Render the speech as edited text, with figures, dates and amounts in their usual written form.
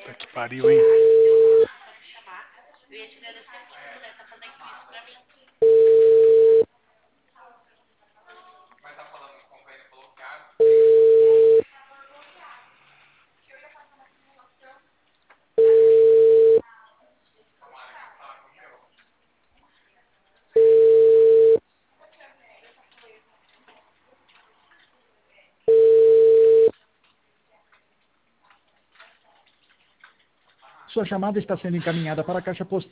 Puta que pariu, hein? Pode chamar. Eu ia te agradecer muito se pudesse estar fazendo isso pra mim. Sua chamada está sendo encaminhada para a caixa postal.